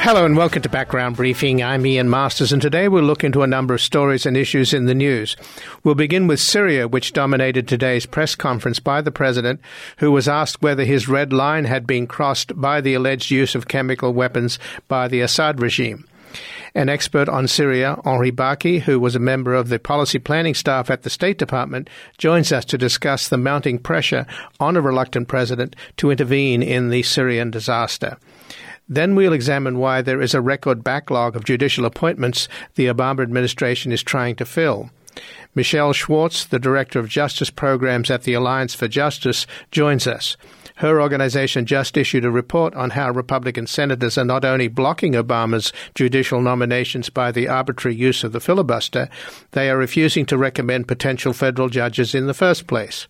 Hello and welcome to Background Briefing. I'm Ian Masters, and today we'll look into a number of stories and issues in the news. We'll begin with Syria, which dominated today's press conference by the president, who was asked whether his red line had been crossed by the alleged use of chemical weapons by the Assad regime. An expert on Syria, Henri Baki, who was a member of the policy planning staff at the State Department, joins us to discuss the mounting pressure on a reluctant president to intervene in the Syrian disaster. Then we'll examine why there is a record backlog of judicial appointments the Obama administration is trying to fill. Michelle Schwartz, the Director of Justice Programs at the Alliance for Justice, joins us. Her organization just issued a report on how Republican senators are not only blocking Obama's judicial nominations by the arbitrary use of the filibuster, they are refusing to recommend potential federal judges in the first place.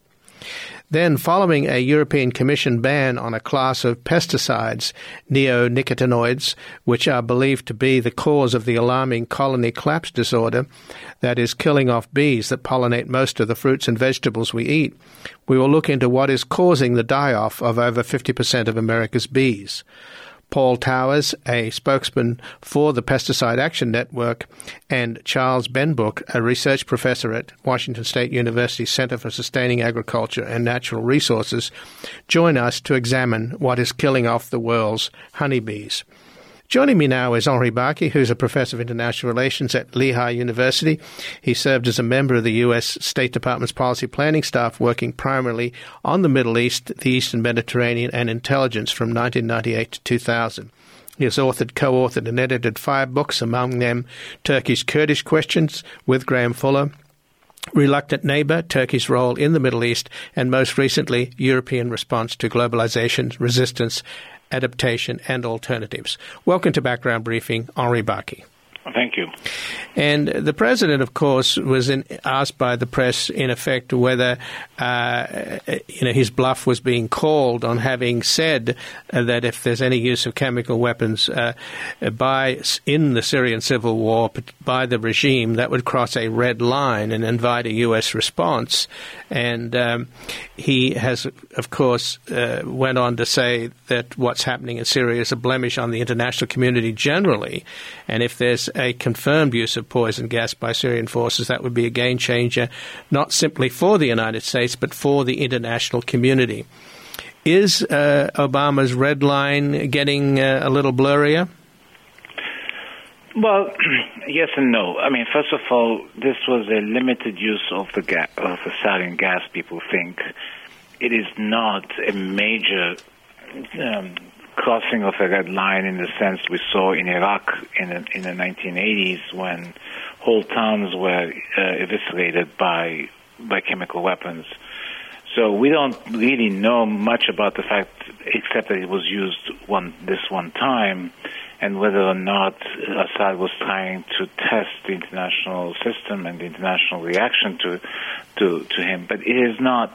Then, following a European Commission ban on a class of pesticides, neonicotinoids, which are believed to be the cause of the alarming colony collapse disorder, that is, killing off bees that pollinate most of the fruits and vegetables we eat, we will look into what is causing the die-off of over 50% of America's bees. Paul Towers, a spokesman for the Pesticide Action Network, and Charles Benbrook, a research professor at Washington State University Center for Sustaining Agriculture and Natural Resources, join us to examine what is killing off the world's honeybees. Joining me now is Henri Baki, who's a professor of international relations at Lehigh University. He served as a member of the U.S. State Department's policy planning staff, working primarily on the Middle East, the Eastern Mediterranean, and intelligence from 1998 to 2000. He has co-authored and edited 5 books, among them Turkish-Kurdish Questions with Graham Fuller, Reluctant Neighbor, Turkey's Role in the Middle East, and most recently, European Response to Globalization, Resistance, Adaptation and Alternatives. Welcome to Background Briefing, Henri Baki. Thank you. And the president, of course, was asked by the press, in effect, whether his bluff was being called on having said that if there's any use of chemical weapons in the Syrian civil war by the regime, that would cross a red line and invite a U.S. response. And he has, of course, went on to say that what's happening in Syria is a blemish on the international community generally, and if there's a confirmed use of poison gas by Syrian forces, that would be a game changer, not simply for the United States, but for the international community. Is Obama's red line getting a little blurrier? Well, yes and no. I mean, first of all, this was a limited use of the sarin gas, people think. It is not a major crossing of a red line in the sense we saw in Iraq in the 1980s when whole towns were eviscerated by chemical weapons. So we don't really know much about the fact, except that it was used this one time, and whether or not Assad was trying to test the international system and the international reaction to him. But it is not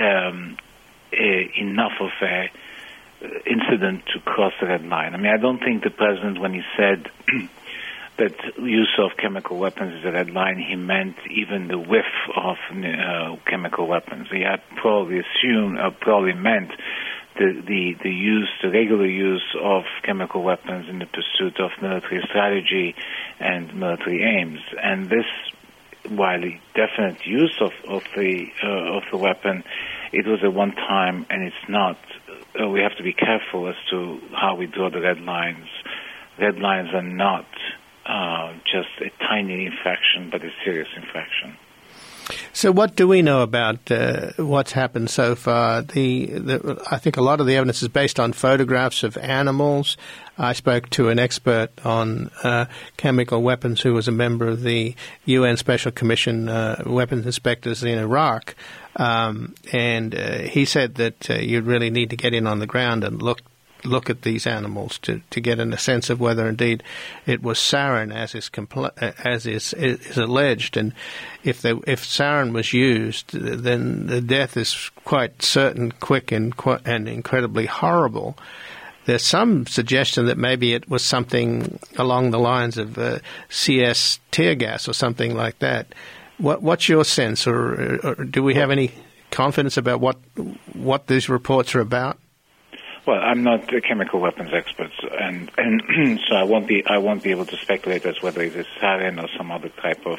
enough of a incident to cross the red line. I mean, I don't think the president, when he said that use of chemical weapons is a red line, he meant even the whiff of chemical weapons. He had probably meant the regular use of chemical weapons in the pursuit of military strategy and military aims. And this, while the definite use of the weapon, it was a one time, and it's not. We have to be careful as to how we draw the red lines. Red lines are not just a tiny infraction, but a serious infraction. So what do we know about what's happened so far? I think a lot of the evidence is based on photographs of animals. I spoke to an expert on chemical weapons who was a member of the UN Special Commission weapons inspectors in Iraq, and he said that you really need to get in on the ground and look at these animals to get a sense of whether indeed it was sarin as is alleged, and if sarin was used, then the death is quite certain, quick, and incredibly horrible. There's some suggestion that maybe it was something along the lines of CS tear gas or something like that. What's your sense, or do we have any confidence about what these reports are about? Well, I'm not a chemical weapons expert, and so I won't be able to speculate as whether it is sarin or some other type of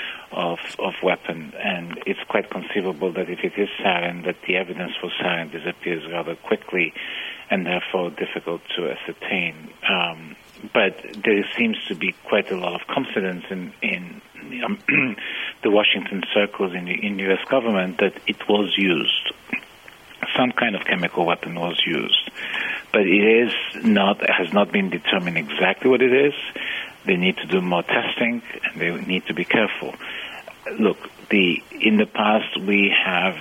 weapon. And it's quite conceivable that if it is sarin, that the evidence for sarin disappears rather quickly, and therefore difficult to ascertain. But there seems to be quite a lot of confidence in the Washington circles in the U.S. government that it was used. Some kind of chemical weapon was used, but it has not been determined exactly what it is. They need to do more testing, and they need to be careful. Look, in the past we've had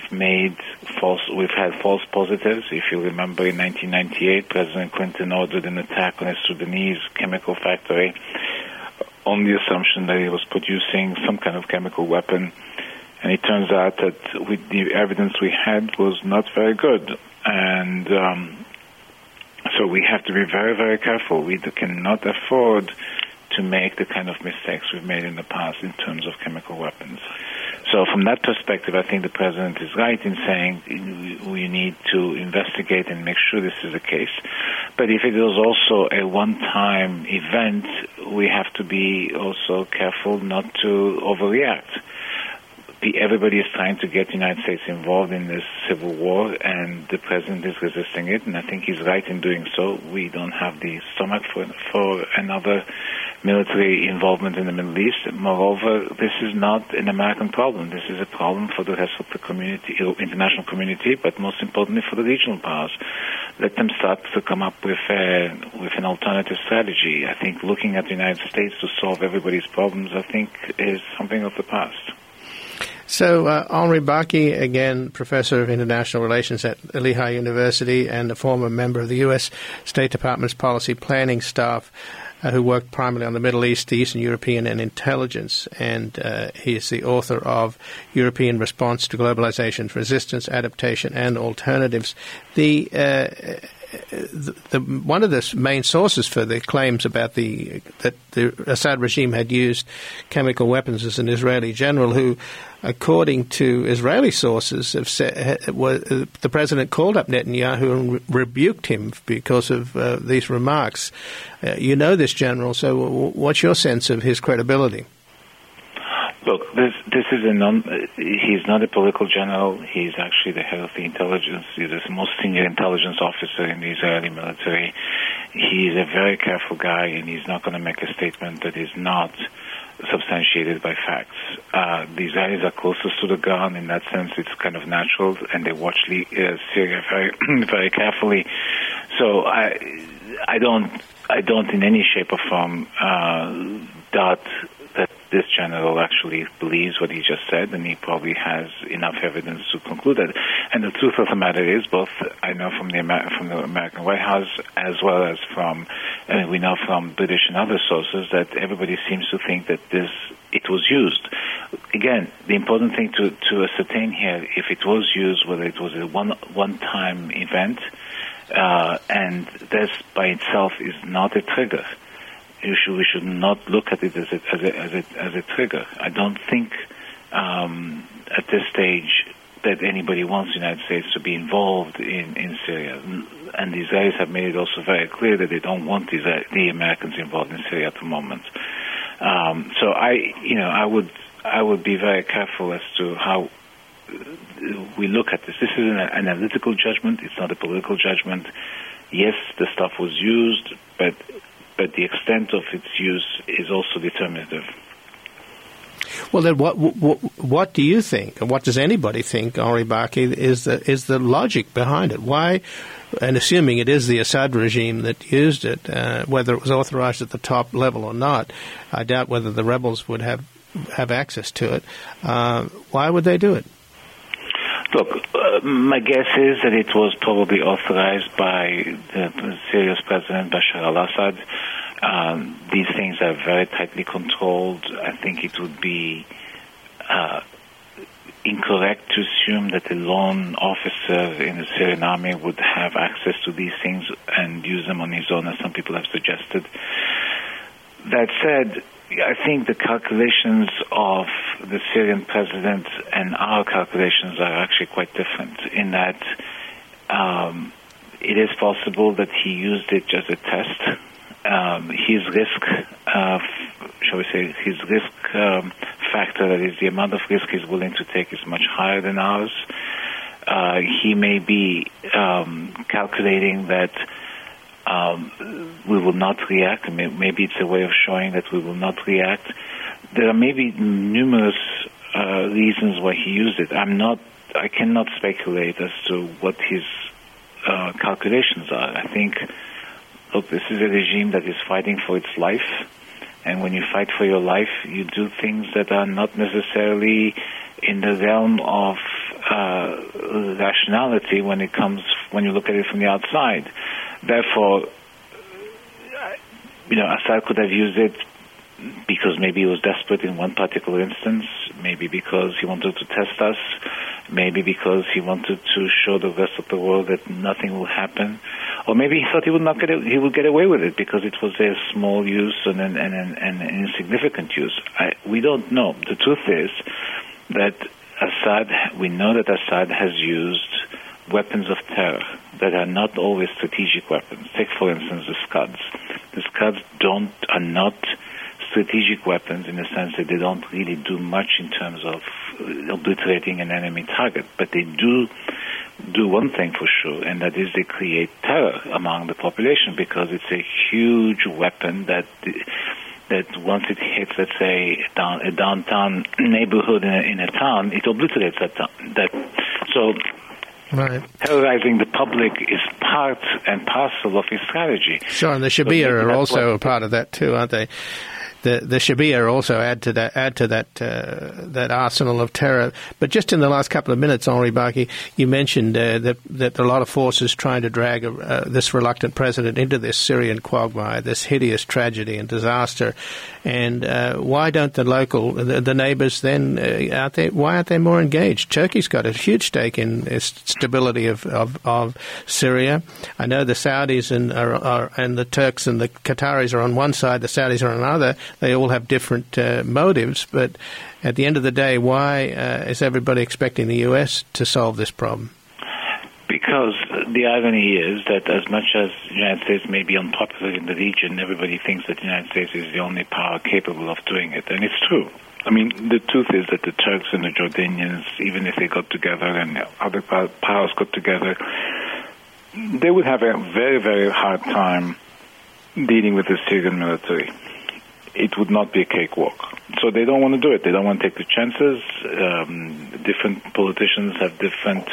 false positives. If you remember, in 1998, President Clinton ordered an attack on a Sudanese chemical factory on the assumption that he was producing some kind of chemical weapon. And it turns out that with the evidence we had was not very good. And so we have to be very, very careful. We cannot afford to make the kind of mistakes we've made in the past in terms of chemical weapons. So from that perspective, I think the President is right in saying we need to investigate and make sure this is the case. But if it is also a one-time event, we have to be also careful not to overreact. Everybody is trying to get the United States involved in this civil war, and the President is resisting it, and I think he's right in doing so. We don't have the stomach for another military involvement in the Middle East. Moreover, this is not an American problem. This is a problem for the rest of the community, international community, but most importantly for the regional powers. Let them start to come up with an alternative strategy. I think looking at the United States to solve everybody's problems, I think, is something of the past. So, Henri Barkey, again, Professor of International Relations at Lehigh University and a former member of the U.S. State Department's policy planning staff, who worked primarily on the Middle East, the Eastern European, and intelligence. And he is the author of European Response to Globalization, Resistance, Adaptation, and Alternatives. One of the main sources for the claims about that the Assad regime had used chemical weapons is an Israeli general who, according to Israeli sources, have said the president called up Netanyahu and rebuked him because of these remarks. You know this general, so what's your sense of his credibility? Look, this is he's not a political general. He's actually the head of the intelligence. He's the most senior intelligence officer in the Israeli military. He's a very careful guy, and he's not going to make a statement that is not substantiated by facts. The Israelis are closest to the ground. In that sense, it's kind of natural, and they watch Syria very, very carefully. So I don't in any shape or form doubt that this general actually believes what he just said, and he probably has enough evidence to conclude that. And the truth of the matter is, both I know from the American White House as well as we know from British and other sources that everybody seems to think that it was used. Again, the important thing to ascertain here, if it was used, whether it was a one-time event, and this by itself is not a trigger. We should not look at it as a trigger. I don't think at this stage that anybody wants the United States to be involved in Syria, and the Israelis have made it also very clear that they don't want the Americans involved in Syria at the moment. So I would be very careful as to how we look at this. This is an analytical judgment. It's not a political judgment. Yes, the stuff was used, but the extent of its use is also determinative. Well, then, what do you think, and what does anybody think, Henri Barkey, is the logic behind it? Why, and assuming it is the Assad regime that used it, whether it was authorized at the top level or not, I doubt whether the rebels would have access to it. Why would they do it? Look, my guess is that it was probably authorized by the Syria's president, Bashar al-Assad. These things are very tightly controlled. I think it would be incorrect to assume that a lone officer in the Syrian army would have access to these things and use them on his own, as some people have suggested. That said, I think the calculations of the Syrian president and our calculations are actually quite different in that It is possible that he used it as a test. His risk, shall we say, his risk factor, that is the amount of risk he's willing to take, is much higher than ours. He may be calculating that we will not react. Maybe it's a way of showing that we will not react. There are maybe numerous reasons why he used it. I cannot speculate as to what his calculations are. I think, look, this is a regime that is fighting for its life, and when you fight for your life, you do things that are not necessarily in the realm of rationality when you look at it from the outside. Therefore, Assad could have used it because maybe he was desperate in one particular instance, maybe because he wanted to test us, maybe because he wanted to show the rest of the world that nothing will happen, or maybe he thought he would get away with it because it was a small use and an insignificant use. We don't know. The truth is that we know that Assad has used weapons of terror that are not always strategic weapons. Take, for instance, the Scuds. The Scuds are not strategic weapons in the sense that they don't really do much in terms of obliterating an enemy target, but they do one thing for sure, and that is they create terror among the population, because it's a huge weapon that once it hits, let's say, a downtown neighborhood in a town, it obliterates that town. Right. Terrorizing the public is part and parcel of his strategy. Sure, and the Shabia are also a part of that too, aren't they? The Shabia also add to that arsenal of terror. But just in the last couple of minutes, Henri Barkey, you mentioned that a lot of forces trying to drag this reluctant president into this Syrian quagmire, this hideous tragedy and disaster. And why don't the neighbours then why aren't they more engaged? Turkey's got a huge stake in the stability of Syria. I know the Saudis and the Turks and the Qataris are on one side, the Saudis are on another. They all have different motives, but at the end of the day, why is everybody expecting the U.S. to solve this problem? Because the irony is that as much as the United States may be unpopular in the region, everybody thinks that the United States is the only power capable of doing it, and it's true. I mean, the truth is that the Turks and the Jordanians, even if they got together and other powers got together, they would have a very, very hard time dealing with the Syrian military. It would not be a cakewalk. So they don't want to do it. They don't want to take the chances. Different politicians have different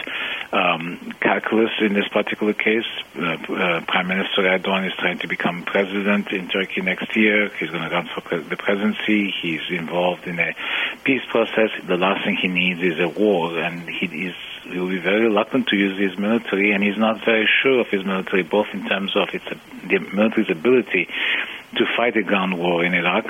calculus in this particular case. Prime Minister Erdogan is trying to become president in Turkey next year. He's going to run for the presidency. He's involved in a peace process. The last thing he needs is a war, and he will be very reluctant to use his military, and he's not very sure of his military, both in terms of the military's ability to fight a ground war in Iraq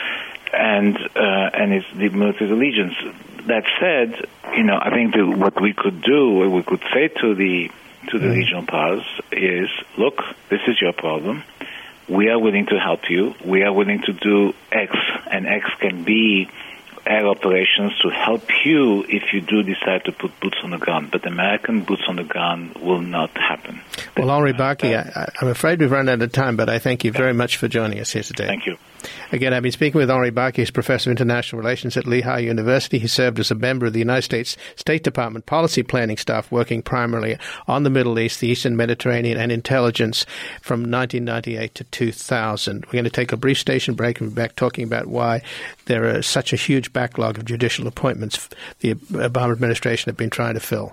and the military's allegiance. That said, I think what we could do, or we could say to the regional powers, is, look, this is your problem. We are willing to help you. We are willing to do X, and X can be air operations to help you if you do decide to put boots on the ground. But American boots on the ground will not happen. Well, Henri Barkey, I'm afraid we've run out of time, but I thank you very much for joining us here today. Thank you. Again, I've been speaking with Henri Barkey, who's Professor of International Relations at Lehigh University. He served as a member of the United States State Department policy planning staff, working primarily on the Middle East, the Eastern Mediterranean, and intelligence from 1998 to 2000. We're going to take a brief station break and be back talking about why there is such a huge backlog of judicial appointments the Obama administration have been trying to fill.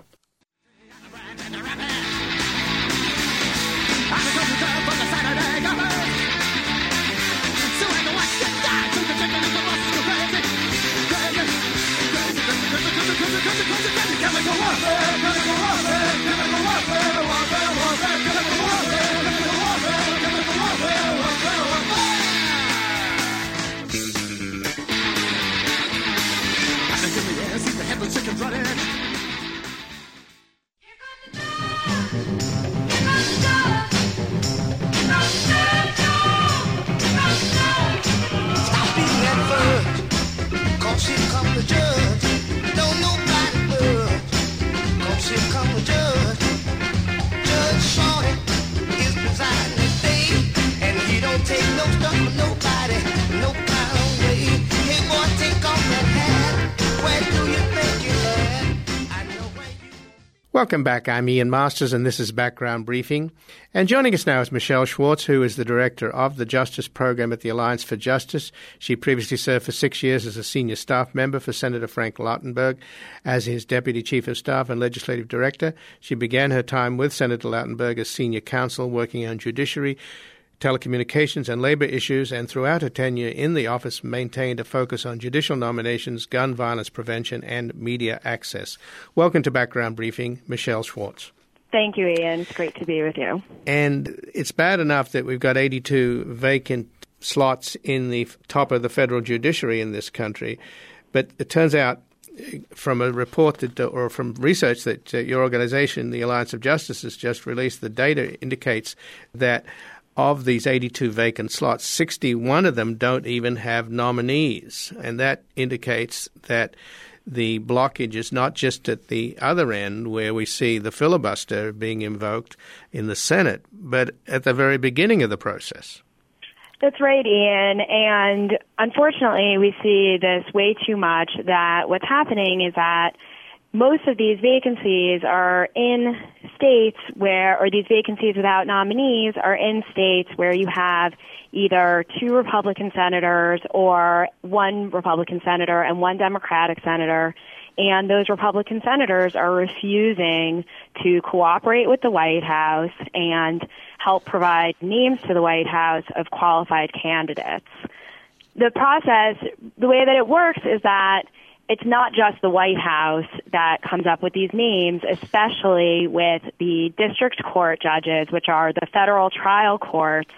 Here come the judge. Judge Shorty. Welcome back. I'm Ian Masters, and this is Background Briefing. And joining us now is Michelle Schwartz, who is the Director of the Justice Program at the Alliance for Justice. She previously served for 6 years as a senior staff member for Senator Frank Lautenberg as his Deputy Chief of Staff and Legislative Director. She began her time with Senator Lautenberg as senior counsel working on judiciary, telecommunications and labor issues, and throughout her tenure in the office maintained a focus on judicial nominations, gun violence prevention, and media access. Welcome to Background Briefing, Michelle Schwartz. Thank you, Ian. It's great to be with you. And it's bad enough that we've got 82 vacant slots in the top of the federal judiciary in this country, but it turns out from a report or from research that your organization, the Alliance of Justice, has just released, the data indicates that of these 82 vacant slots, 61 of them don't even have nominees. And that indicates that the blockage is not just at the other end where we see the filibuster being invoked in the Senate, but at the very beginning of the process. That's right, Ian. And unfortunately, we see this way too much, that what's happening is that most of these vacancies are in states where, or these vacancies without nominees are in states where you have either 2 Republican senators or 1 Republican senator and 1 Democratic senator, and those Republican senators are refusing to cooperate with the White House and help provide names to the White House of qualified candidates. The process, the way that it works is that it's not just the White House that comes up with these names, especially with the district court judges, which are the federal trial courts.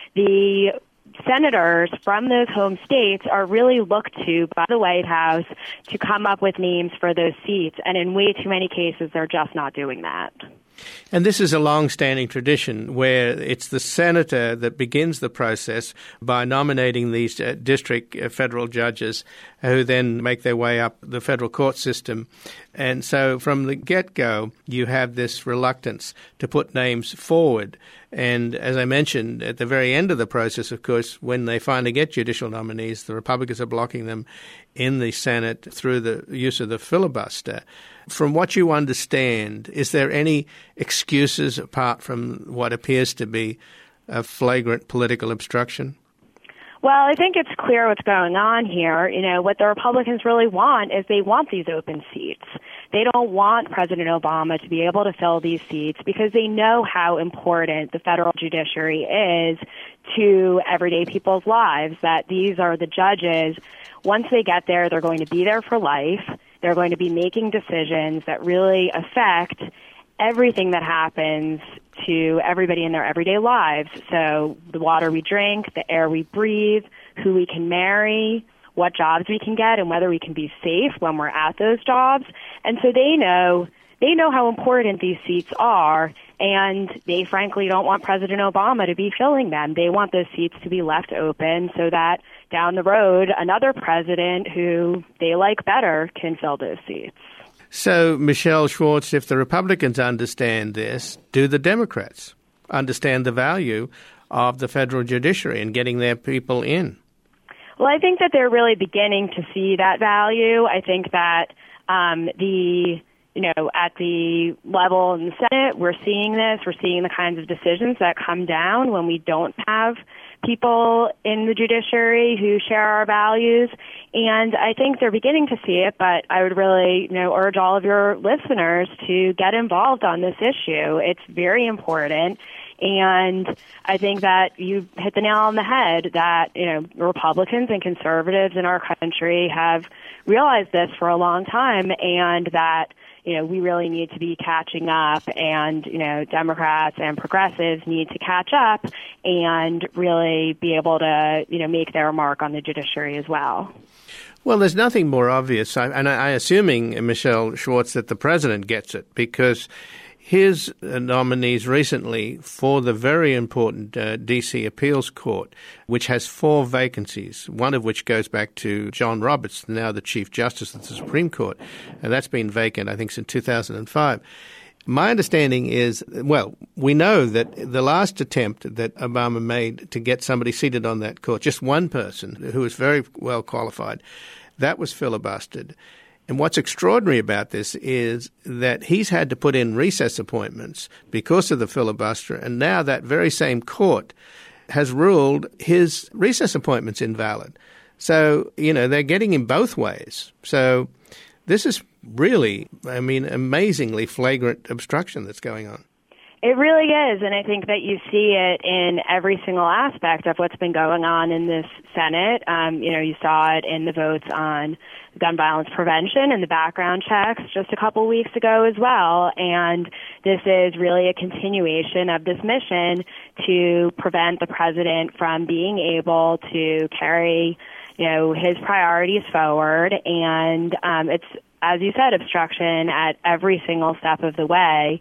The senators from those home states are really looked to by the White House to come up with names for those seats. And in way too many cases, they're just not doing that. And this is a long-standing tradition where it's the senator that begins the process by nominating these district federal judges who then make their way up the federal court system. And so from the get-go, you have this reluctance to put names forward. And as I mentioned, at the very end of the process, of course, when they finally get judicial nominees, the Republicans are blocking them in the Senate through the use of the filibuster. From what you understand, is there any excuses apart from what appears to be a flagrant political obstruction? Well, I think it's clear what's going on here. You know, what the Republicans really want is they want these open seats. They don't want President Obama to be able to fill these seats because they know how important the federal judiciary is to everyday people's lives, that these are the judges. Once they get there, they're going to be there for life. They're going to be making decisions that really affect everything that happens to everybody in their everyday lives. So the water we drink, the air we breathe, who we can marry, what jobs we can get, and whether we can be safe when we're at those jobs. And so they know how important these seats are, and they frankly don't want President Obama to be filling them. They want those seats to be left open so that down the road, another president who they like better can fill those seats. So, Michelle Schwartz, if the Republicans understand this, do the Democrats understand the value of the federal judiciary and getting their people in? Well, I think that they're really beginning to see that value. I think that at the level in the Senate, we're seeing this. We're seeing the kinds of decisions that come down when we don't have people in the judiciary who share our values. And I think they're beginning to see it, but I would really, urge all of your listeners to get involved on this issue. It's very important. And I think that you hit the nail on the head that, Republicans and conservatives in our country have realized this for a long time, and that, we really need to be catching up, and, Democrats and progressives need to catch up and really be able to, make their mark on the judiciary as well. Well, there's nothing more obvious, and I'm assuming, Michelle Schwartz, that the president gets it, because his nominees recently for the very important D.C. Appeals Court, which has 4 vacancies, one of which goes back to John Roberts, now the Chief Justice of the Supreme Court, and that's been vacant, I think, since 2005. My understanding is, we know that the last attempt that Obama made to get somebody seated on that court, just one person who was very well qualified, that was filibustered. And what's extraordinary about this is that he's had to put in recess appointments because of the filibuster, and now that very same court has ruled his recess appointments invalid. So, they're getting him both ways. So this is really, amazingly flagrant obstruction that's going on. It really is, and I think that you see it in every single aspect of what's been going on in this Senate. You saw it in the votes on gun violence prevention and the background checks just a couple weeks ago as well. And this is really a continuation of this mission to prevent the president from being able to carry, his priorities forward. And it's, as you said, obstruction at every single step of the way.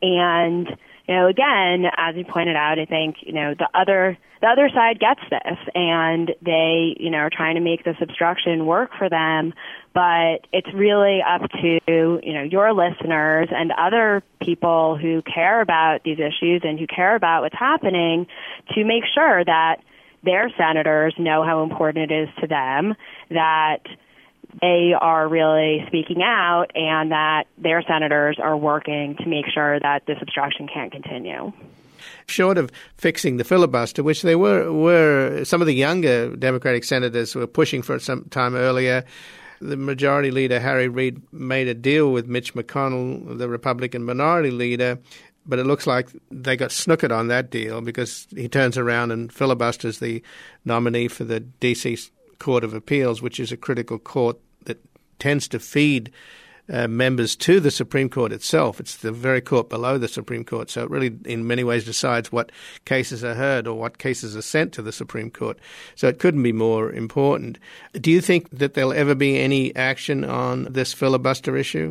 And again, as you pointed out, I think, the other side gets this, and they, are trying to make this obstruction work for them. But it's really up to, your listeners and other people who care about these issues and who care about what's happening to make sure that their senators know how important it is to them, that they are really speaking out, and that their senators are working to make sure that this obstruction can't continue. Short of fixing the filibuster, which they were some of the younger Democratic senators were pushing for some time earlier, the Majority Leader, Harry Reid, made a deal with Mitch McConnell, the Republican Minority Leader, but it looks like they got snookered on that deal because he turns around and filibusters the nominee for the D.C. Court of Appeals, which is a critical court that tends to feed members to the Supreme Court itself. It's the very court below the Supreme Court. So it really, in many ways, decides what cases are heard or what cases are sent to the Supreme Court. So it couldn't be more important. Do you think that there'll ever be any action on this filibuster issue?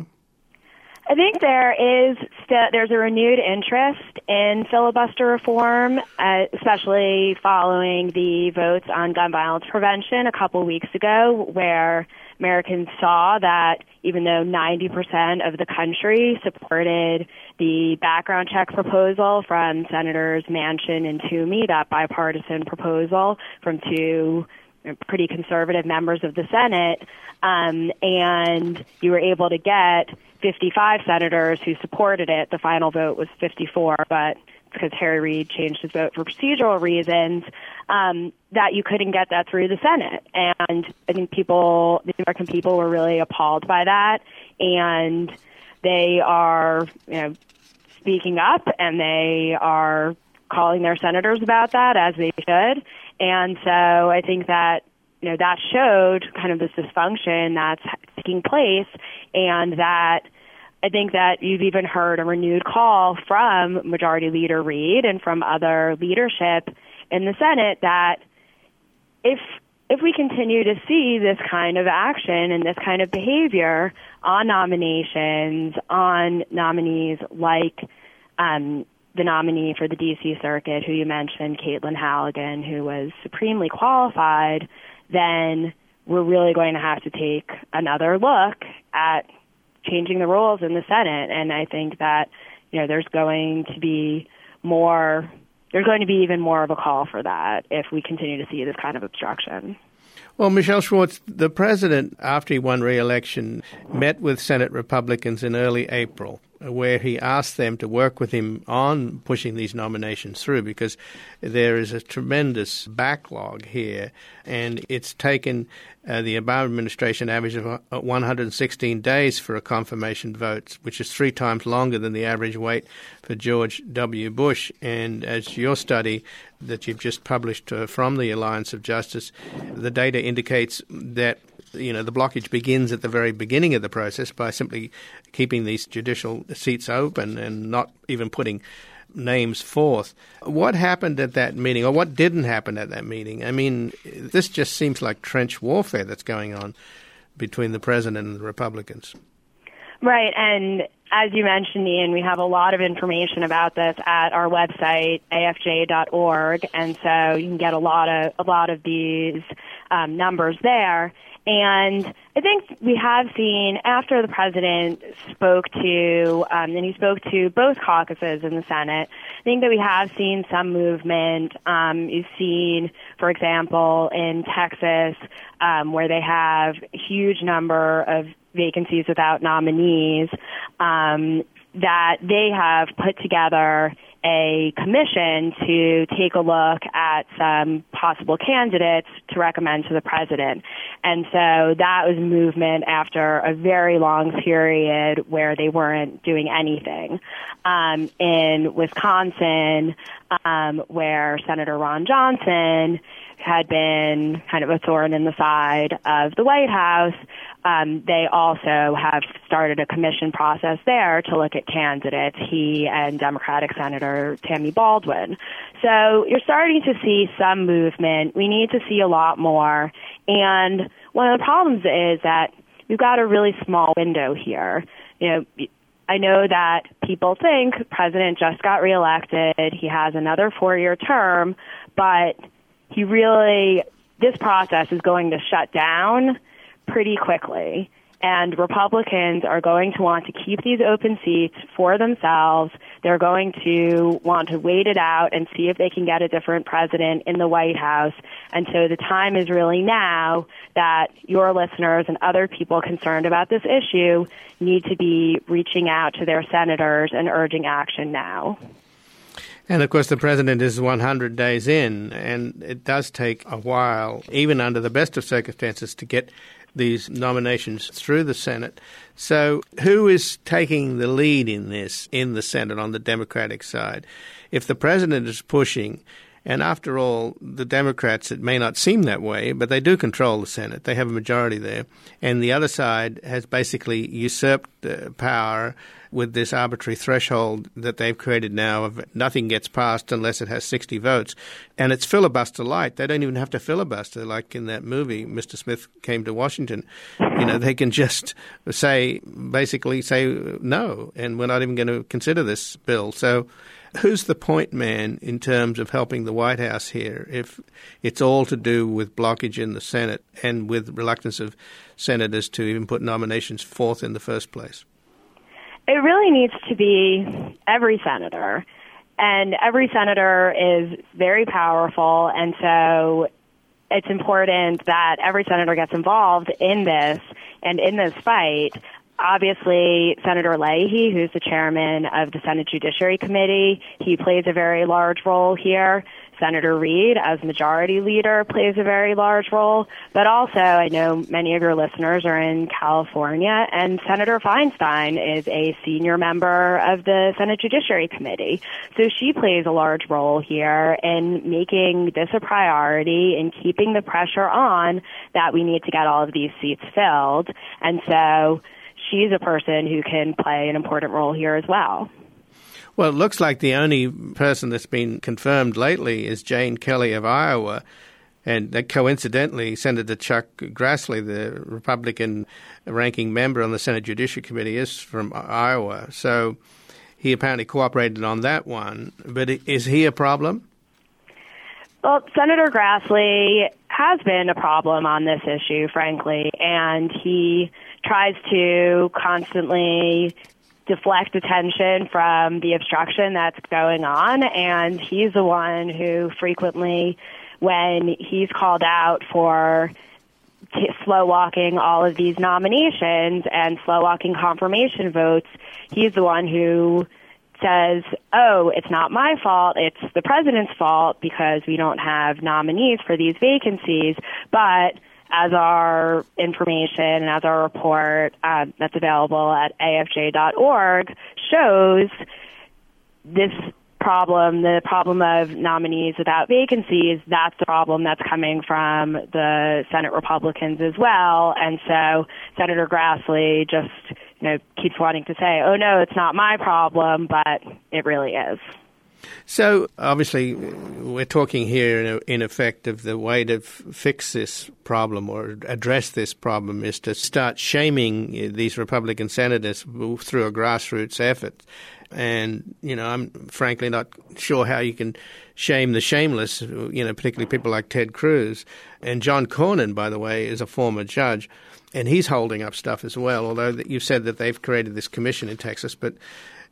I think there's a renewed interest in filibuster reform, especially following the votes on gun violence prevention a couple weeks ago, where Americans saw that even though 90% of the country supported the background check proposal from Senators Manchin and Toomey, that bipartisan proposal from two pretty conservative members of the Senate, and you were able to get 55 senators who supported it. The final vote was 54, but because Harry Reid changed his vote for procedural reasons, that you couldn't get that through the Senate. And I think the American people were really appalled by that, and they are, speaking up, and they are calling their senators about that, as they should. And so I think that, that showed kind of this dysfunction that's taking place, and that I think that you've even heard a renewed call from Majority Leader Reid and from other leadership in the Senate that if we continue to see this kind of action and this kind of behavior on nominations, on nominees like the nominee for the D.C. Circuit, who you mentioned, Caitlin Halligan, who was supremely qualified, then we're really going to have to take another look at changing the rules in the Senate. And I think that, there's going to be even more of a call for that if we continue to see this kind of obstruction. Well, Michelle Schwartz, the president, after he won re-election, met with Senate Republicans in early April, where he asked them to work with him on pushing these nominations through, because there is a tremendous backlog here, and it's taken the Obama administration average of 116 days for a confirmation vote, which is 3 times longer than the average wait for George W. Bush. And as your study that you've just published from the Alliance of Justice, the data indicates that the blockage begins at the very beginning of the process by simply keeping these judicial seats open and not even putting names forth. What happened at that meeting, or what didn't happen at that meeting? I mean, this just seems like trench warfare that's going on between the president and the Republicans. Right, and as you mentioned, Ian, we have a lot of information about this at our website, afj.org, and so you can get a lot of these numbers there. And I think we have seen, after the president spoke to, and he spoke to both caucuses in the Senate, I think that we have seen some movement. You've seen for example, in Texas, where they have a huge number of vacancies without nominees, that they have put together a commission to take a look at some possible candidates to recommend to the president. And so that was movement after a very long period where they weren't doing anything. In Wisconsin, where Senator Ron Johnson had been kind of a thorn in the side of the White House, they also have started a commission process there to look at candidates, he and Democratic Senator Tammy Baldwin. So you're starting to see some movement. We need to see a lot more. And one of the problems is that we've got a really small window here. I know that people think the president just got reelected, he has another 4-year term, but this process is going to shut down pretty quickly. And Republicans are going to want to keep these open seats for themselves. They're going to want to wait it out and see if they can get a different president in the White House. And so the time is really now that your listeners and other people concerned about this issue need to be reaching out to their senators and urging action now. And, of course, the president is 100 days in, and it does take a while, even under the best of circumstances, to get these nominations through the Senate. So who is taking the lead in this in the Senate on the Democratic side? If the president is pushing, and after all, the Democrats, it may not seem that way, but they do control the Senate. They have a majority there. And the other side has basically usurped power with this arbitrary threshold that they've created now of nothing gets passed unless it has 60 votes. And it's filibuster light. They don't even have to filibuster like in that movie, Mr. Smith Came to Washington. They can just basically say no, and we're not even going to consider this bill. So who's the point man in terms of helping the White House here if it's all to do with blockage in the Senate and with reluctance of senators to even put nominations forth in the first place? It really needs to be every senator, and every senator is very powerful, and so it's important that every senator gets involved in this and in this fight. Obviously, Senator Leahy, who's the chairman of the Senate Judiciary Committee, he plays a very large role here. Senator Reid, as majority leader, plays a very large role. But also, I know many of your listeners are in California, and Senator Feinstein is a senior member of the Senate Judiciary Committee. So she plays a large role here in making this a priority and keeping the pressure on that we need to get all of these seats filled. And so she's a person who can play an important role here as well. Well, it looks like the only person that's been confirmed lately is Jane Kelly of Iowa. And coincidentally, Senator Chuck Grassley, the Republican ranking member on the Senate Judiciary Committee, is from Iowa. So he apparently cooperated on that one. But is he a problem? Well, Senator Grassley has been a problem on this issue, frankly, and he tries to constantly deflect attention from the obstruction that's going on, and he's the one who frequently, when he's called out for slow-walking all of these nominations and slow-walking confirmation votes, he's the one who says, oh, it's not my fault, it's the president's fault because we don't have nominees for these vacancies. But as our information and as our report that's available at afj.org shows, this problem, the problem of nominees without vacancies, that's the problem that's coming from the Senate Republicans as well. And so Senator Grassley just keeps wanting to say, oh, no, it's not my problem, but it really is. So, obviously, we're talking here, in effect, of the way to fix this problem or address this problem is to start shaming these Republican senators through a grassroots effort. And, I'm frankly not sure how you can shame the shameless, particularly people like Ted Cruz. And John Cornyn, by the way, is a former judge, and he's holding up stuff as well, although you've said that they've created this commission in Texas. But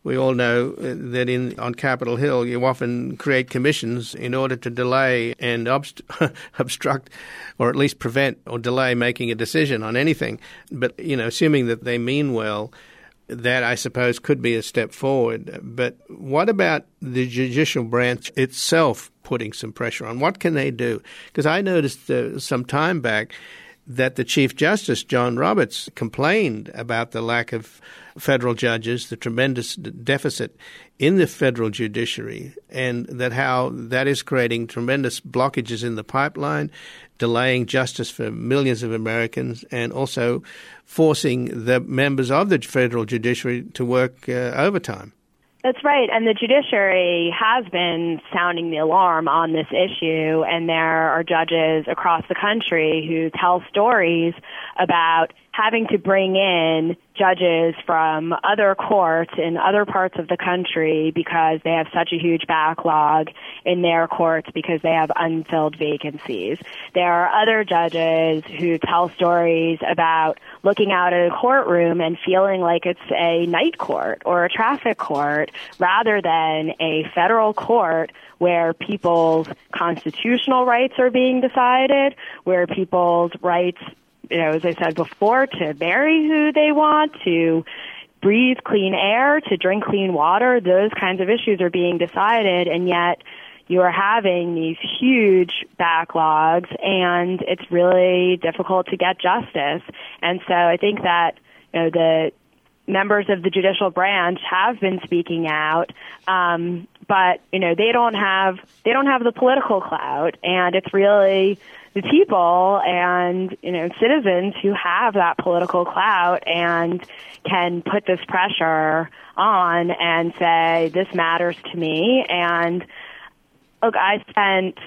we all know that on Capitol Hill you often create commissions in order to delay and obstruct or at least prevent or delay making a decision on anything. But, assuming that they mean well, that, I suppose, could be a step forward. But what about the judicial branch itself putting some pressure on? What can they do? Because I noticed some time back that the Chief Justice, John Roberts, complained about the lack of federal judges, the tremendous deficit in the federal judiciary, and that how that is creating tremendous blockages in the pipeline, delaying justice for millions of Americans, and also forcing the members of the federal judiciary to work overtime. That's right, and the judiciary has been sounding the alarm on this issue, and there are judges across the country who tell stories about having to bring in judges from other courts in other parts of the country because they have such a huge backlog in their courts because they have unfilled vacancies. There are other judges who tell stories about looking out at a courtroom and feeling like it's a night court or a traffic court rather than a federal court where people's constitutional rights are being decided, where people's rights, as I said before, to marry who they want, to breathe clean air, to drink clean water, those kinds of issues are being decided, and yet you are having these huge backlogs, and it's really difficult to get justice. And so I think that the members of the judicial branch have been speaking out, but they don't have the political clout, and it's really the people and citizens who have that political clout and can put this pressure on and say, this matters to me. And look, I spent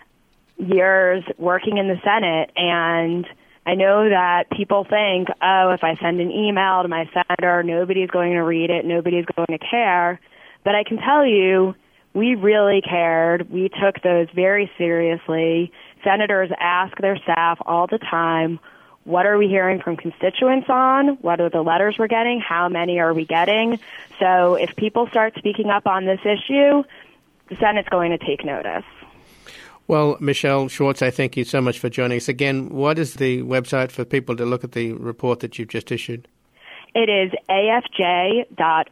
years working in the Senate, and I know that people think, if I send an email to my senator, nobody's going to read it, nobody's going to care. But I can tell you, we really cared. We took those very seriously. Senators ask their staff all the time, what are we hearing from constituents on? What are the letters we're getting? How many are we getting? So if people start speaking up on this issue, the Senate's going to take notice. Well, Michelle Schwartz, I thank you so much for joining us. Again, what is the website for people to look at the report that you've just issued? It is afj.org,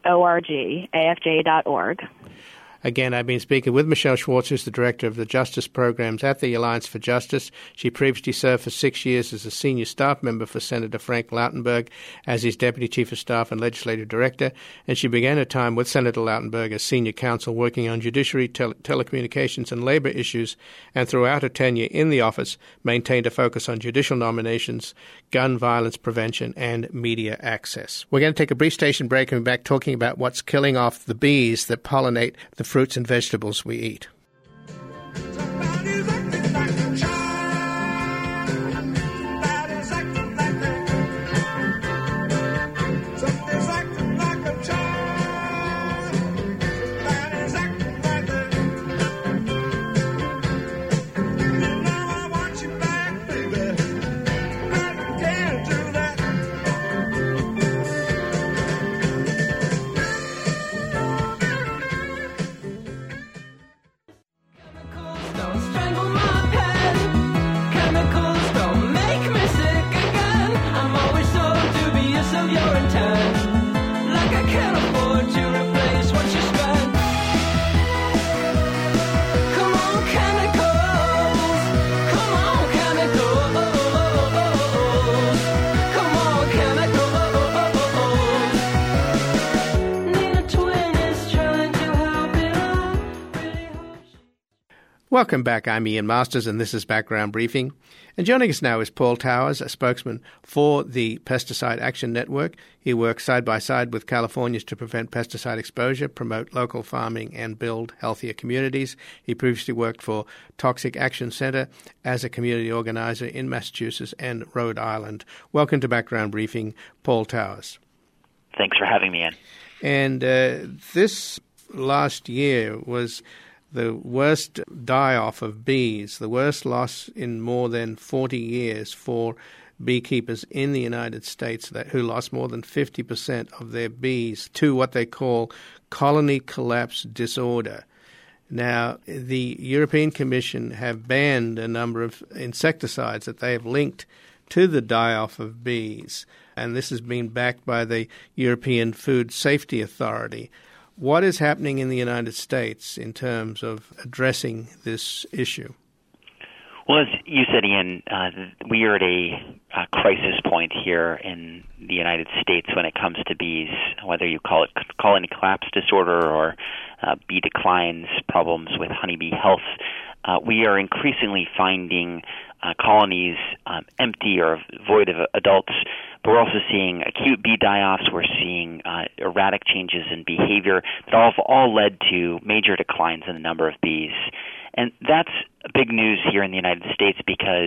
afj.org. Again, I've been speaking with Michelle Schwartz, who's the Director of the Justice Programs at the Alliance for Justice. She previously served for 6 years as a senior staff member for Senator Frank Lautenberg as his Deputy Chief of Staff and Legislative Director, and she began her time with Senator Lautenberg as senior counsel working on judiciary, telecommunications and labor issues, and throughout her tenure in the office maintained a focus on judicial nominations, gun violence prevention, and media access. We're going to take a brief station break and be back talking about what's killing off the bees that pollinate the fruits and vegetables we eat. Welcome back. I'm Ian Masters, and this is Background Briefing. And joining us now is Paul Towers, a spokesman for the Pesticide Action Network. He works side by side with Californians to prevent pesticide exposure, promote local farming, and build healthier communities. He previously worked for Toxic Action Center as a community organizer in Massachusetts and Rhode Island. Welcome to Background Briefing, Paul Towers. Thanks for having me, Ian. And this last year was the worst die-off of bees, the worst loss in more than 40 years for beekeepers in the United States who lost more than 50% of their bees to what they call colony collapse disorder. Now, the European Commission have banned a number of insecticides that they have linked to the die-off of bees, and this has been backed by the European Food Safety Authority. What is happening in the United States in terms of addressing this issue? Well, as you said, Ian, we are at a crisis point here in the United States when it comes to bees, whether you call it colony collapse disorder or bee declines, problems with honeybee health. We are increasingly finding colonies empty or void of adults, but we're also seeing acute bee die-offs. We're seeing erratic changes in behavior that have all led to major declines in the number of bees. And that's big news here in the United States because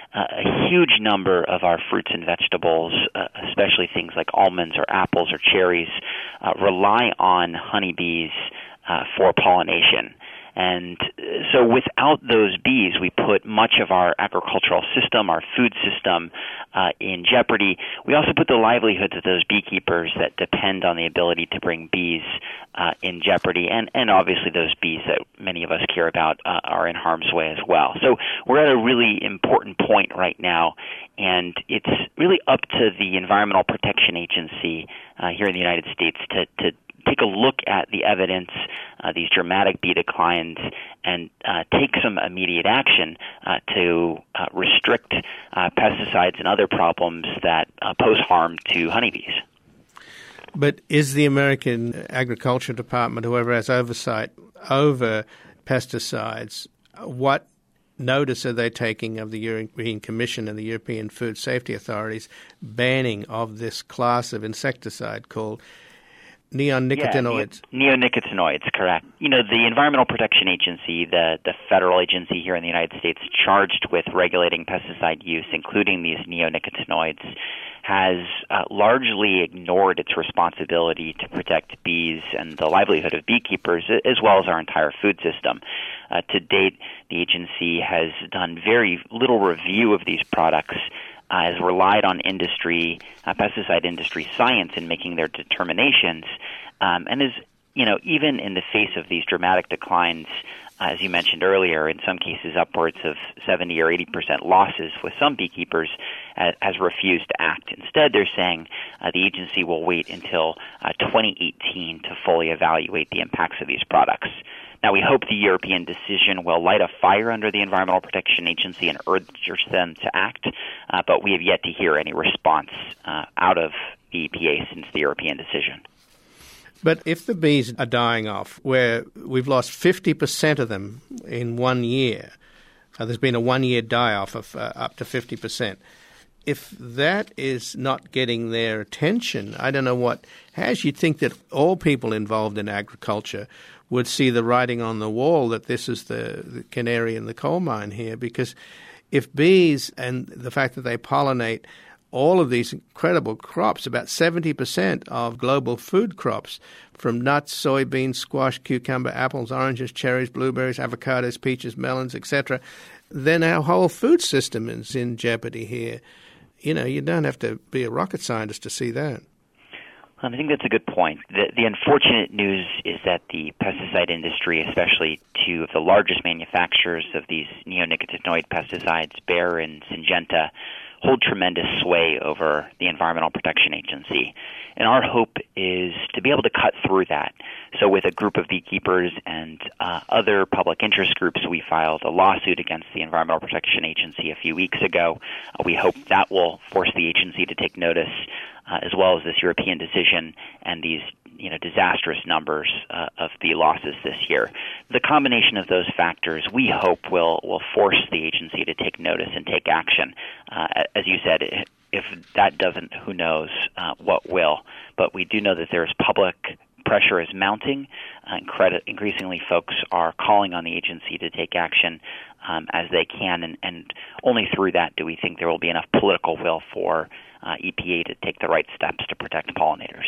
a huge number of our fruits and vegetables, especially things like almonds or apples or cherries, rely on honeybees for pollination. And so without those bees, we put much of our agricultural system, our food system, in jeopardy. We also put the livelihoods of those beekeepers that depend on the ability to bring bees in jeopardy. And obviously those bees that many of us care about are in harm's way as well. So we're at a really important point right now, and it's really up to the Environmental Protection Agency here in the United States to take a look at the evidence, these dramatic bee declines, and take some immediate action to restrict pesticides and other problems that pose harm to honeybees. But is the American Agriculture Department, whoever has oversight over pesticides, what notice are they taking of the European Commission and the European Food Safety Authorities banning of this class of insecticide called neonicotinoids? Yeah, neonicotinoids, correct. You know, the Environmental Protection Agency, the federal agency here in the United States charged with regulating pesticide use, including these neonicotinoids, has largely ignored its responsibility to protect bees and the livelihood of beekeepers, as well as our entire food system. To date, the agency has done very little review of these products, has relied on industry, pesticide industry science in making their determinations, and is, you know, even in the face of these dramatic declines, as you mentioned earlier, in some cases upwards of 70 or 80% losses with some beekeepers, has refused to act. Instead, they're saying the agency will wait until 2018 to fully evaluate the impacts of these products. Now, we hope the European decision will light a fire under the Environmental Protection Agency and urge them to act, but we have yet to hear any response out of the EPA since the European decision. But if the bees are dying off, where we've lost 50% of them in 1 year, there's been a 1 year die-off of up to 50%. If that is not getting their attention, I don't know what has. You'd think that all people involved in agriculture would see the writing on the wall that this is the canary in the coal mine here, because if bees and the fact that they pollinate all of these incredible crops, about 70% of global food crops, from nuts, soybeans, squash, cucumber, apples, oranges, cherries, blueberries, avocados, peaches, melons, etc., then our whole food system is in jeopardy here. You know, you don't have to be a rocket scientist to see that. I think that's a good point. The unfortunate news is that the pesticide industry, especially two of the largest manufacturers of these neonicotinoid pesticides, Bayer and Syngenta, hold tremendous sway over the Environmental Protection Agency. And our hope is to be able to cut through that. So with a group of beekeepers and other public interest groups, we filed a lawsuit against the Environmental Protection Agency a few weeks ago. We hope that will force the agency to take notice, as well as this European decision and these disastrous numbers of the losses this year. The combination of those factors, we hope, will force the agency to take notice and take action. As you said, if that doesn't, who knows what will. But we do know that there is public pressure is mounting. Increasingly, folks are calling on the agency to take action as they can, and only through that do we think there will be enough political will for EPA to take the right steps to protect pollinators.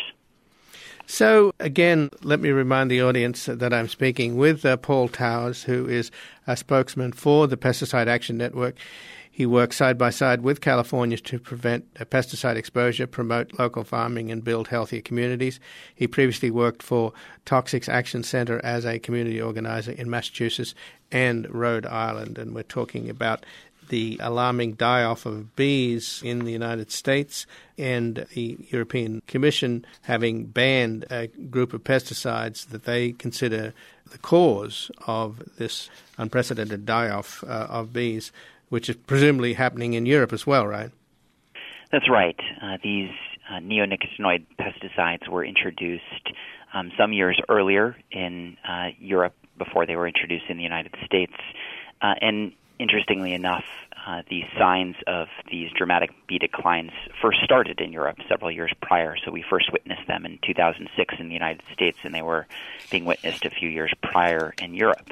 So, again, let me remind the audience that I'm speaking with Paul Towers, who is a spokesman for the Pesticide Action Network. He works side by side with California to prevent pesticide exposure, promote local farming, and build healthier communities. He previously worked for Toxics Action Center as a community organizer in Massachusetts and Rhode Island. And we're talking about the alarming die-off of bees in the United States and the European Commission having banned a group of pesticides that they consider the cause of this unprecedented die-off of bees, which is presumably happening in Europe as well, right? That's right. These neonicotinoid pesticides were introduced some years earlier in Europe before they were introduced in the United States. And interestingly enough, the signs of these dramatic bee declines first started in Europe several years prior. So we first witnessed them in 2006 in the United States, and they were being witnessed a few years prior in Europe.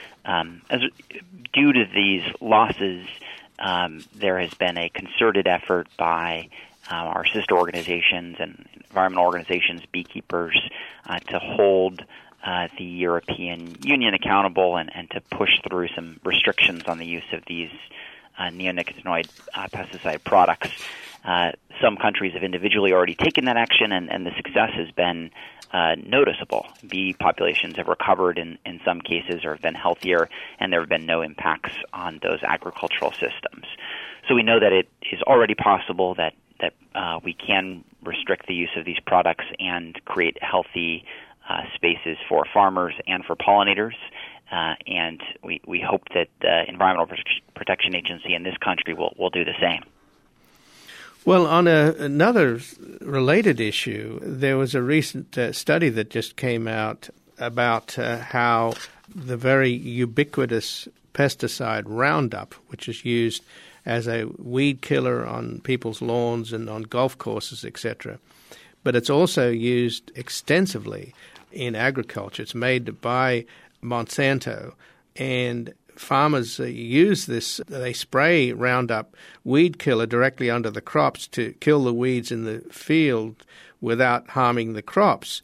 Due to these losses, there has been a concerted effort by our sister organizations and environmental organizations, beekeepers, to hold the European Union accountable and to push through some restrictions on the use of these neonicotinoid pesticide products. Some countries have individually already taken that action, and the success has been noticeable. Bee populations have recovered in some cases or have been healthier, and there have been no impacts on those agricultural systems. So we know that it is already possible that we can restrict the use of these products and create healthy spaces for farmers and for pollinators. And we hope that the Environmental Protection Agency in this country will do the same. Well, on another related issue, there was a recent study that just came out about how the very ubiquitous pesticide Roundup, which is used as a weed killer on people's lawns and on golf courses, etc., but it's also used extensively in agriculture. It's made by Monsanto, and farmers use this. They spray Roundup weed killer directly under the crops to kill the weeds in the field without harming the crops.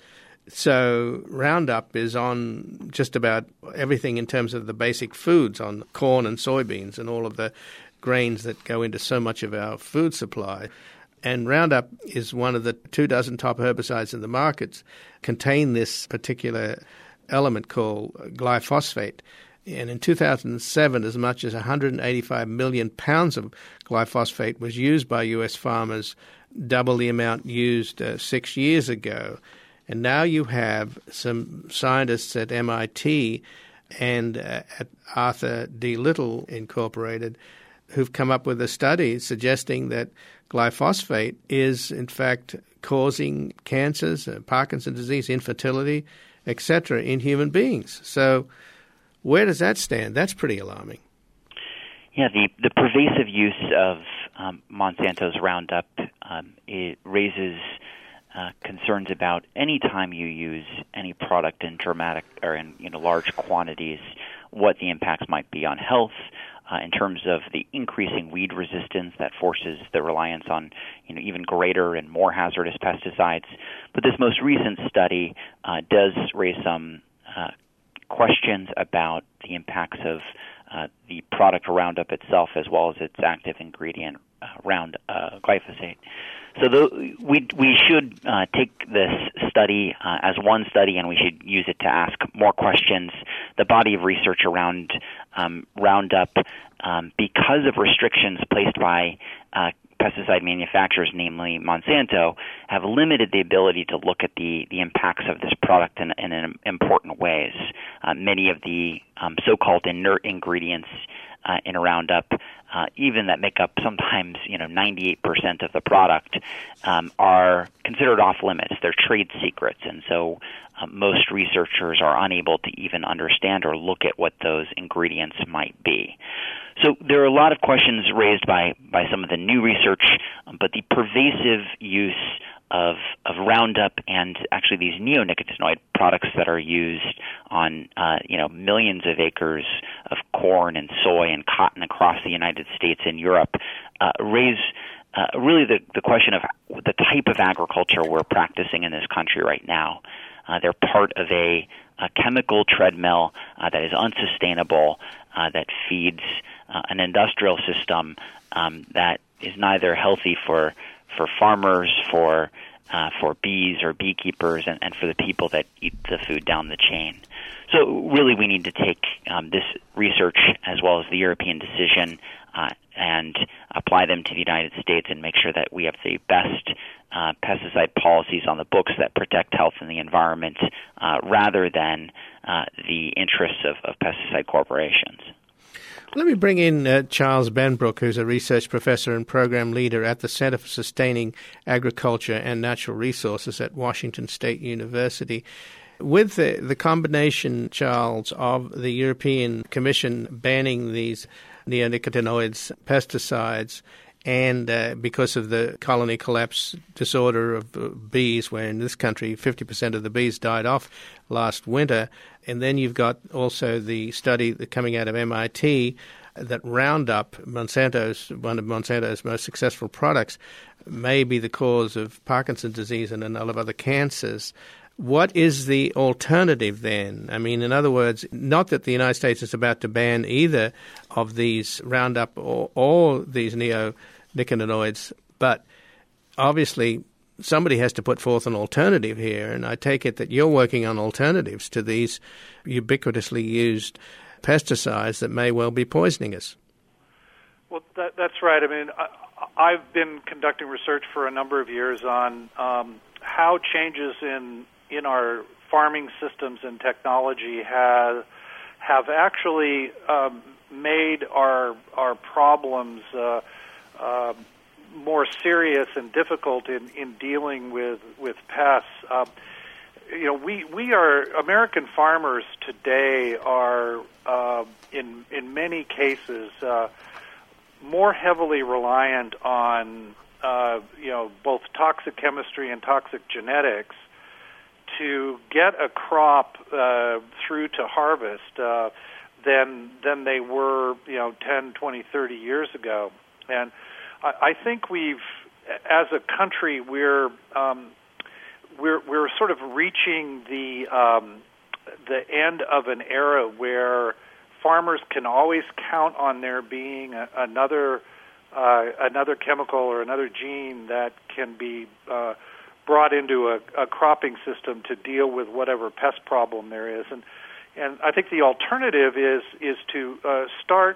So Roundup is on just about everything in terms of the basic foods, on corn and soybeans and all of the grains that go into so much of our food supply. And Roundup is one of the 24 top herbicides in the markets, contain this particular element called glyphosate. And in 2007, as much as 185 million pounds of glyphosate was used by U.S. farmers, double the amount used 6 years ago. And now you have some scientists at MIT and at Arthur D. Little Incorporated who've come up with a study suggesting that glyphosate is, in fact, causing cancers, Parkinson's disease, infertility, etc., in human beings. So where does that stand? That's pretty alarming. Yeah, the pervasive use of Monsanto's Roundup it raises concerns about any time you use any product in dramatic or in large quantities, what the impacts might be on health. In terms of the increasing weed resistance that forces the reliance on even greater and more hazardous pesticides. But this most recent study does raise some questions about the impacts of the product Roundup itself as well as its active ingredient glyphosate. So we should take this study as one study, and we should use it to ask more questions. The body of research around Roundup, because of restrictions placed by pesticide manufacturers, namely Monsanto, have limited the ability to look at the impacts of this product in important ways. Many of the so-called inert ingredients in a Roundup, even that make up sometimes 98% of the product, are considered off limits. They're trade secrets, and so most researchers are unable to even understand or look at what those ingredients might be. So there are a lot of questions raised by some of the new research, but the pervasive use of Roundup and actually these neonicotinoid products that are used on millions of acres of corn and soy and cotton across the United States and Europe raise really the question of the type of agriculture we're practicing in this country right now. They're part of a chemical treadmill that is unsustainable, that feeds an industrial system that is neither healthy for farmers, for bees or beekeepers, and for the people that eat the food down the chain. So really we need to take this research as well as the European decision and apply them to the United States and make sure that we have the best pesticide policies on the books that protect health and the environment rather than the interests of pesticide corporations. Let me bring in Charles Benbrook, who's a research professor and program leader at the Center for Sustaining Agriculture and Natural Resources at Washington State University. With the combination, Charles, of the European Commission banning these neonicotinoids pesticides and because of the colony collapse disorder of bees, where in this country 50% of the bees died off last winter, and then you've got also the study coming out of MIT that Roundup, one of Monsanto's most successful products, may be the cause of Parkinson's disease and a number of other cancers. What is the alternative then? I mean, in other words, not that the United States is about to ban either of these Roundup or these neonicotinoids, but obviously somebody has to put forth an alternative here, and I take it that you're working on alternatives to these ubiquitously used pesticides that may well be poisoning us. Well, that's right. I mean, I've been conducting research for a number of years on how changes in our farming systems and technology have actually made our problems more serious and difficult in dealing with pests. We are American farmers today are in many cases more heavily reliant on both toxic chemistry and toxic genetics to get a crop through to harvest than they were 10, 20, 30 years ago. And I think as a country, we're sort of reaching the end of an era where farmers can always count on there being another chemical or another gene that can be brought into a cropping system to deal with whatever pest problem there is. And I think the alternative is to start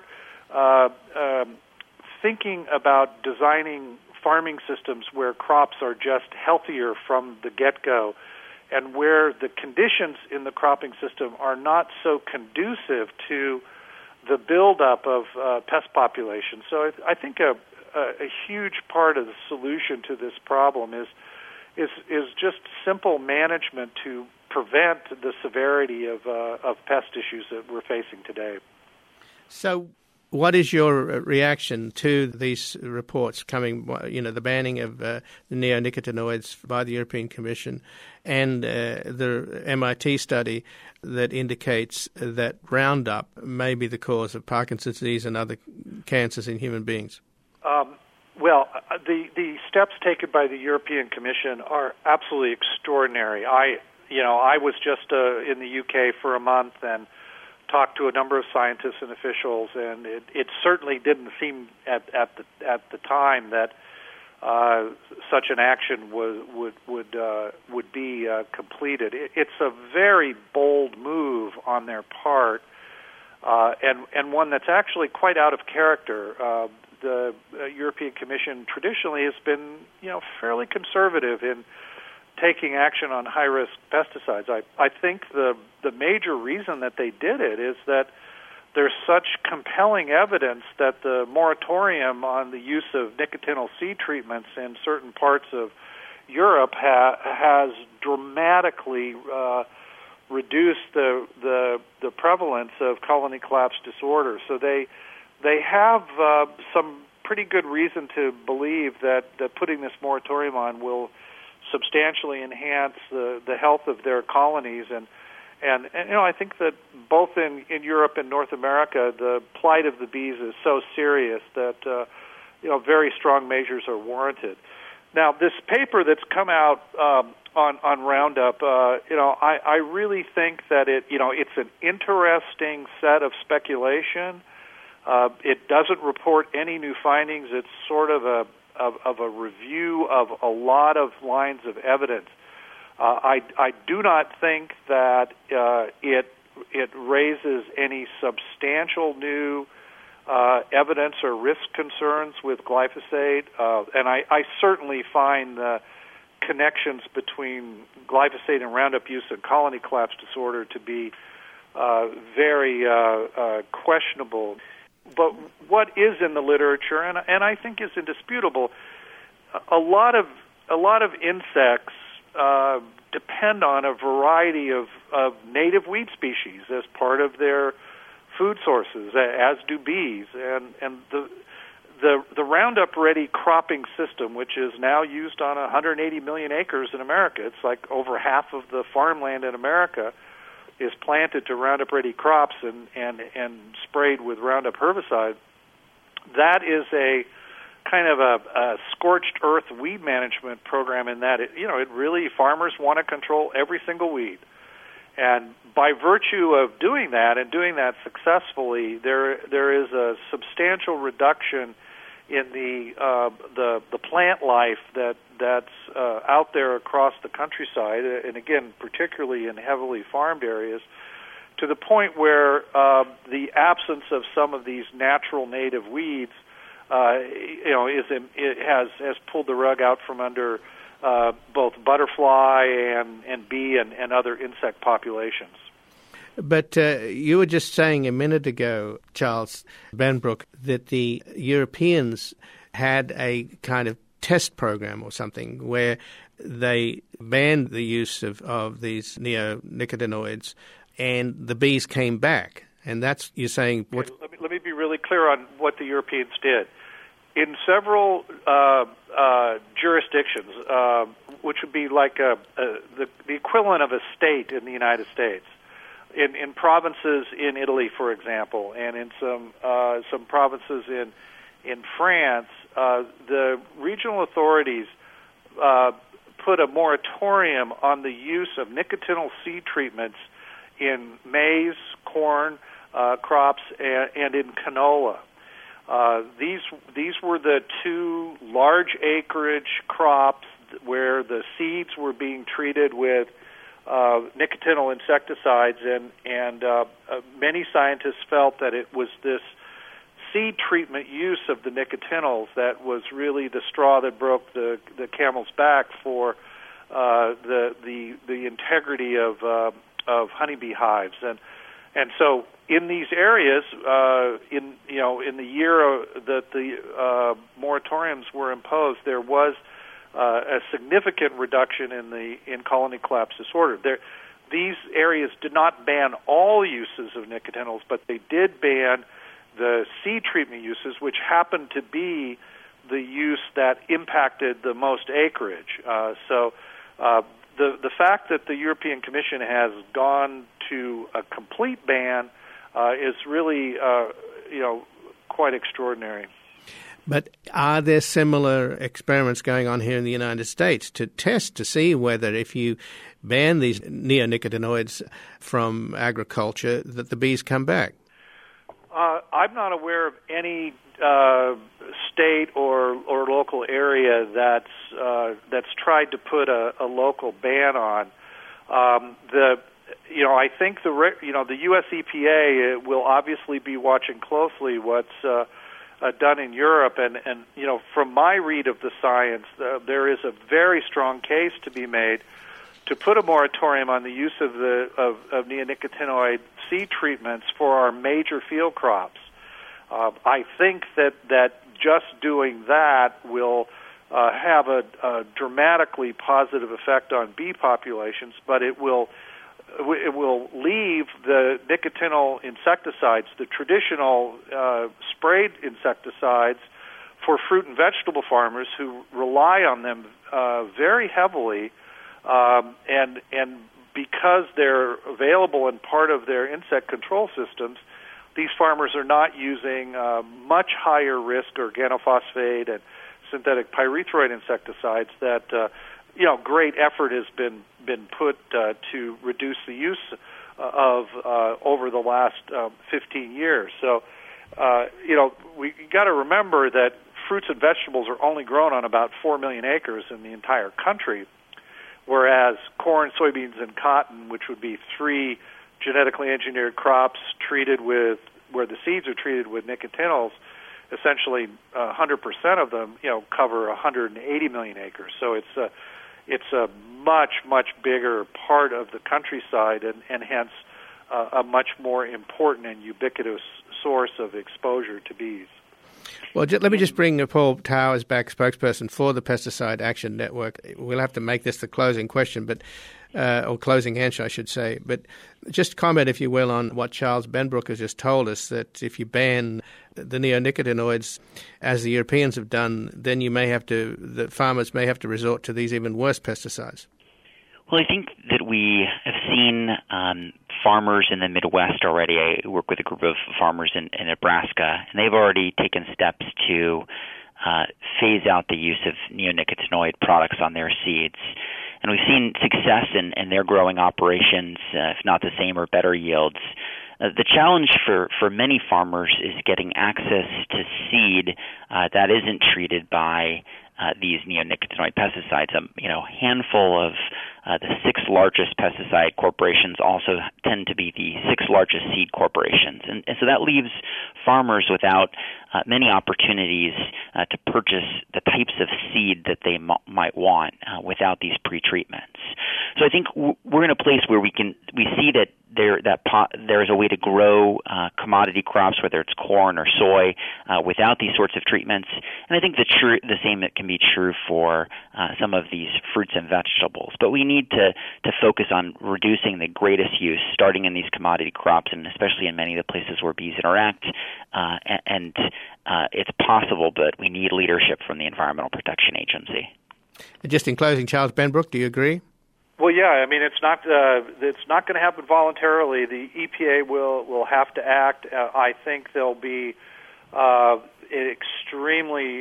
thinking about designing farming systems where crops are just healthier from the get-go and where the conditions in the cropping system are not so conducive to the buildup of pest populations. So I think a huge part of the solution to this problem is just simple management to prevent the severity of pest issues that we're facing today. So what is your reaction to these reports coming, the banning of the neonicotinoids by the European Commission and the MIT study that indicates that Roundup may be the cause of Parkinson's disease and other cancers in human beings? Well, the steps taken by the European Commission are absolutely extraordinary. I was just in the UK for a month and talked to a number of scientists and officials, and it certainly didn't seem at the time that such an action would be completed. It's a very bold move on their part, and one that's actually quite out of character. The European Commission traditionally has been, fairly conservative in taking action on high-risk pesticides. I think the major reason that they did it is that there's such compelling evidence that the moratorium on the use of nicotinal seed treatments in certain parts of Europe has dramatically reduced the prevalence of colony collapse disorder. So they have some pretty good reason to believe that putting this moratorium on will substantially enhance the health of their colonies. And I think that both in Europe and North America, the plight of the bees is so serious that very strong measures are warranted. Now, this paper that's come out on Roundup, I really think that it's an interesting set of speculation. It doesn't report any new findings. It's sort of a review of a lot of lines of evidence. I do not think that it raises any substantial new evidence or risk concerns with glyphosate, and I certainly find the connections between glyphosate and Roundup use and colony collapse disorder to be very questionable. But what is in the literature, and I think is indisputable, a lot of insects depend on a variety of native weed species as part of their food sources, as do bees, and the Roundup Ready cropping system, which is now used on 180 million acres in America. It's like over half of the farmland in America is planted to Roundup Ready crops and sprayed with Roundup herbicide. That is a kind of a scorched earth weed management program in that it really, farmers want to control every single weed. And by virtue of doing that and doing that successfully, there is a substantial reduction in the plant life that's out there across the countryside, and again, particularly in heavily farmed areas, to the point where the absence of some of these natural native weeds, has pulled the rug out from under both butterfly and bee and other insect populations. But you were just saying a minute ago, Charles Benbrook, that the Europeans had a kind of test program or something where they banned the use of these neonicotinoids, and the bees came back. And that's, you're saying... What? Okay, let me be really clear on what the Europeans did. In several jurisdictions, which would be like the equivalent of a state in the United States, in provinces in Italy, for example, and in some provinces in France, the regional authorities put a moratorium on the use of nicotinal seed treatments in maize, corn crops, and in canola. These were the two large acreage crops where the seeds were being treated with nicotinal insecticides, and many scientists felt that it was this seed treatment use of the nicotinals that was really the straw that broke the camel's back for the integrity of honeybee hives, and so in these areas, in the year that the moratoriums were imposed, there was a significant reduction in colony collapse disorder. These areas did not ban all uses of nicotinals, but they did ban the seed treatment uses, which happened to be the use that impacted the most acreage. So the fact that the European Commission has gone to a complete ban is really, quite extraordinary. But are there similar experiments going on here in the United States to test to see whether if you ban these neonicotinoids from agriculture that the bees come back? I'm not aware of any state or local area that's tried to put a local ban on. I think the U.S. EPA will obviously be watching closely what's done in Europe, and from my read of the science, there is a very strong case to be made to put a moratorium on the use of neonicotinoid seed treatments for our major field crops. I think that just doing that will have a dramatically positive effect on bee populations, but it will leave the nicotinal insecticides, the traditional sprayed insecticides, for fruit and vegetable farmers who rely on them very heavily, and because they're available in part of their insect control systems, these farmers are not using much higher risk organophosphate and synthetic pyrethroid insecticides that great effort has been put to reduce the use of over the last 15 years. So we got to remember that fruits and vegetables are only grown on about 4 million acres in the entire country, whereas corn, soybeans, and cotton, which would be 3 genetically engineered crops treated with, where the seeds are treated with nicotinols, essentially 100% of them, cover 180 million acres. So it's a much bigger part of the countryside, and hence a much more important and ubiquitous source of exposure to bees. Well, let me just bring Paul Towers back, spokesperson for the Pesticide Action Network. We'll have to make this the closing question, or closing answer, I should say. But just comment, if you will, on what Charles Benbrook has just told us, that if you ban the neonicotinoids, as the Europeans have done, then the farmers may have to resort to these even worse pesticides. Well, I think that we have seen farmers in the Midwest already. I work with a group of farmers in Nebraska, and they've already taken steps to phase out the use of neonicotinoid products on their seeds. And we've seen success in their growing operations, if not the same or better yields. The challenge for many farmers is getting access to seed that isn't treated by these neonicotinoid pesticides. A handful of the 6 largest pesticide corporations also tend to be the 6 largest seed corporations. And so that leaves farmers without many opportunities to purchase the types of seed that they might want without these pretreatments. So I think we're in a place where we see that there's a way to grow commodity crops, whether it's corn or soy, without these sorts of treatments. And I think the same that can be true for some of these fruits and vegetables. But we need to focus on reducing the greatest use, starting in these commodity crops, and especially in many of the places where bees interact. And it's possible, but we need leadership from the Environmental Protection Agency. Just in closing, Charles Benbrook, do you agree? Well, yeah. I mean, it's not going to happen voluntarily. The EPA will have to act. I think there'll be an extremely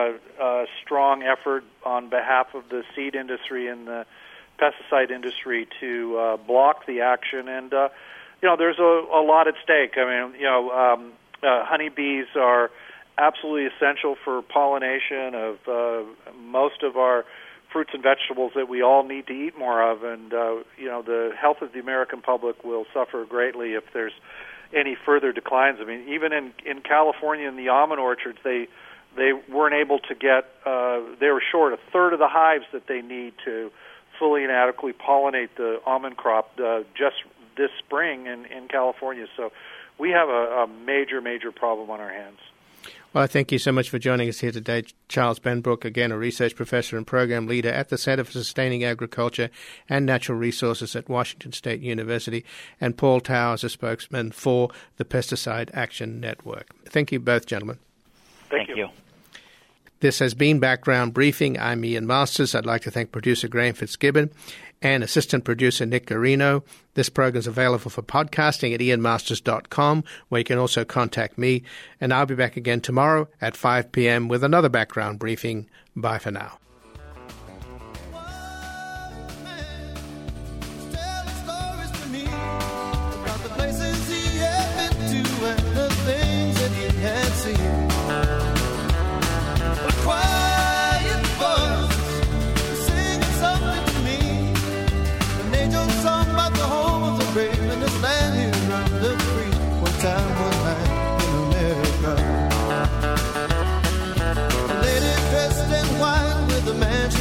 strong effort on behalf of the seed industry and the pesticide industry to block the action. And there's a lot at stake. I mean, honeybees are absolutely essential for pollination of most of our fruits and vegetables that we all need to eat more of, and the health of the American public will suffer greatly if there's any further declines. I mean, even in California, in the almond orchards, they weren't able to get. They were short a third of the hives that they need to fully and adequately pollinate the almond crop just this spring in California. So we have a major problem on our hands. Well, thank you so much for joining us here today. Charles Benbrook, again, a research professor and program leader at the Center for Sustaining Agriculture and Natural Resources at Washington State University, and Paul Towers, a spokesman for the Pesticide Action Network. Thank you both, gentlemen. Thank you. This has been Background Briefing. I'm Ian Masters. I'd like to thank producer Graham Fitzgibbon and assistant producer Nick Garino. This program is available for podcasting at ianmasters.com, where you can also contact me. And I'll be back again tomorrow at 5 p.m. with another Background Briefing. Bye for now. Lady dressed in white with a man